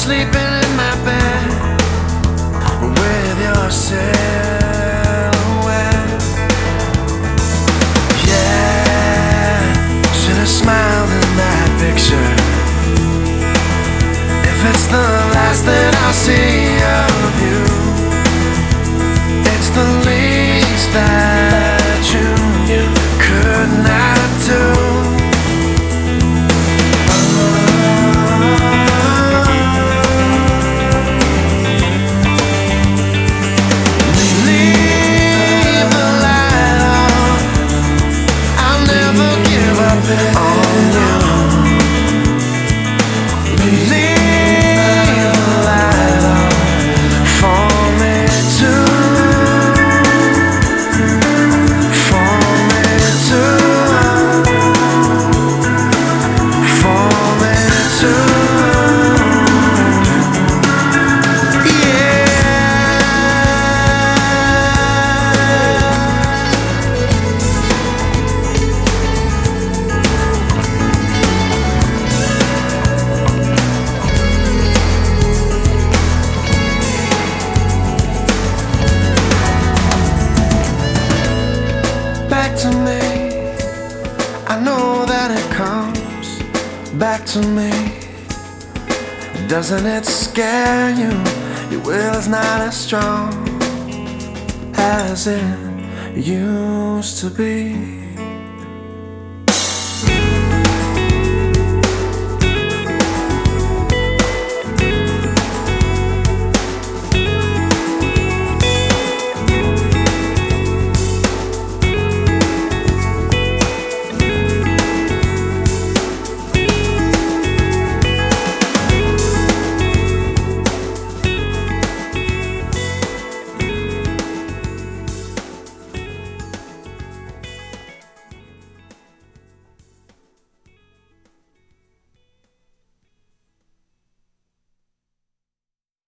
sleeping in my bed with your silhouette. Yeah, should've smiled in that picture. If it's the last that I'll see of you, it's the least that you could not do. Leave the light on, I'll never give up on you. Leave the light on for me too. Back to me, I know that it comes back to me. Doesn't it scare you? Your will's not as strong as it used to be.